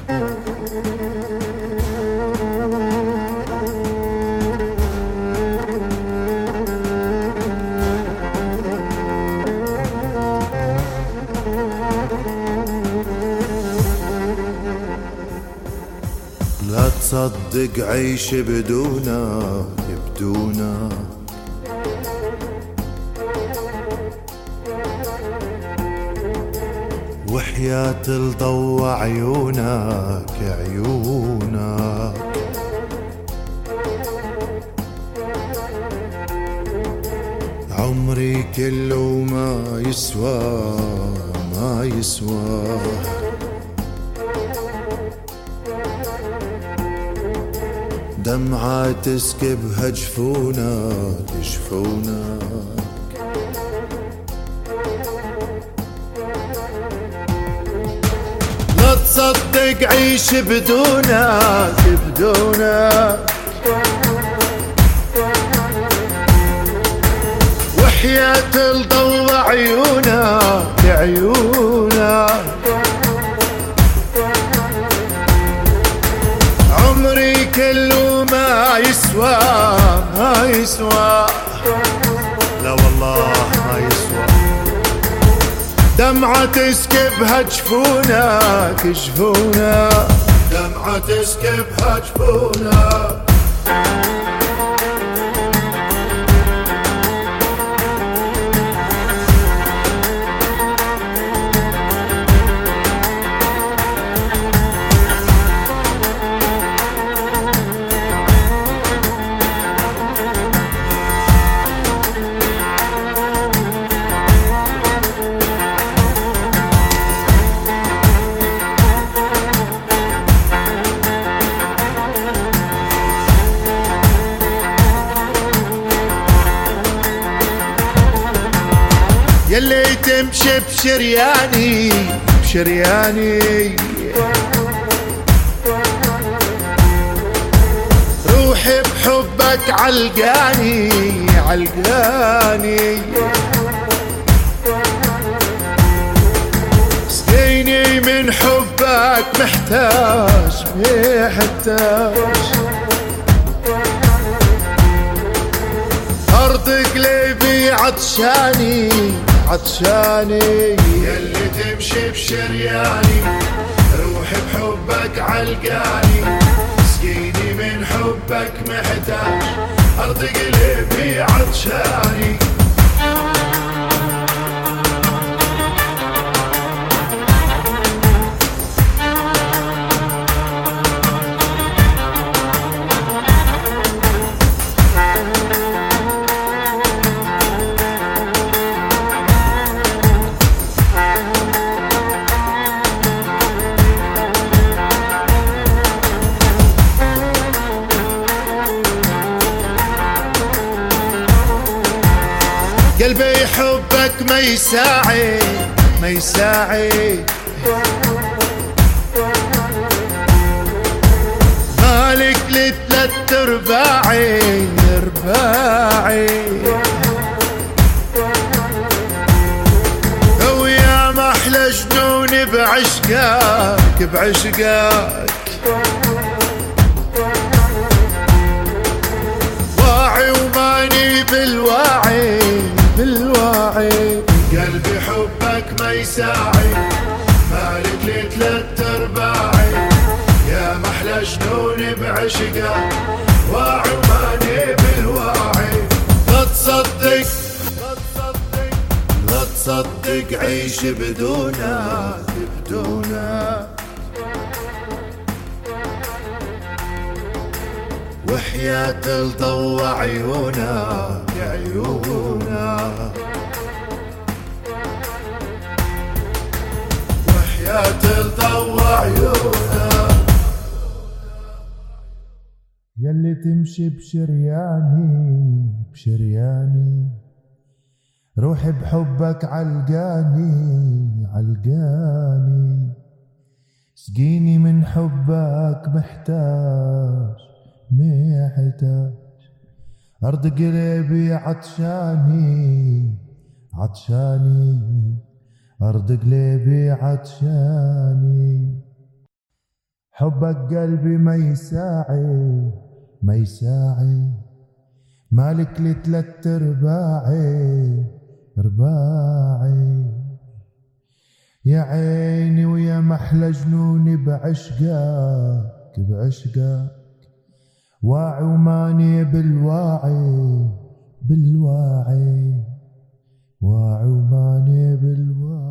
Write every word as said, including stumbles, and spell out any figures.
لا تصدق عيش بدونك بدونك، وحياة الضو عيونك عيونك، عمري كله ما يسوى ما يسوى، دمعة تسكبها جفونك جفونك، لا تصدق عيش بدونك بدونك، وحياة الضو عيونك عيونك، عمري كله ما يسوى ما يسوى، لا والله ما يسوى، دمعة تسكبها جفونك جفونك، دمعة تسكبها جفونك. يلي تمشي بشرياني بشرياني، روحي بحبك علقاني علقاني، سقيني من حبك محتاج محتاج، أرض قلبي عطشاني عطشاني، يلي تمشي بشرياني، روحي بحبك علقاني، سقيني من حبك محتاج، أرض قلبي عطشاني. قلبي حبك ما يساعي ما يساعي، مالك لثلاث ارباعي ارباعي، ويا ما احلى جنوني بعشقك بعشقك، واعي وماني بالواعي بالواعي، قلبي حبك ما يساعي، مالك لثلاث ارباعي، يا محلى جنوني بعشقك، واعي وماني بالواعي. لا تصدق لا تصدق عيش بدونك بدونك، وحياة الضو عيونك عيونك، وحياة الضو عيونك، يلي تمشي بشرياني بشرياني، روحي بحبك علقاني علقاني، سقيني من حبك محتاج محتاج، أرض قلبي عطشاني عطشاني، أرض قلبي عطشاني. حبك قلبي ما يساعي ما يساعي، مالك لتلت ارباعي ارباعي. يا عيني ويا محلى جنوني بعشقك بعشقك، واعي وماني بالواعي بالواعي، واعي وماني بالواعي.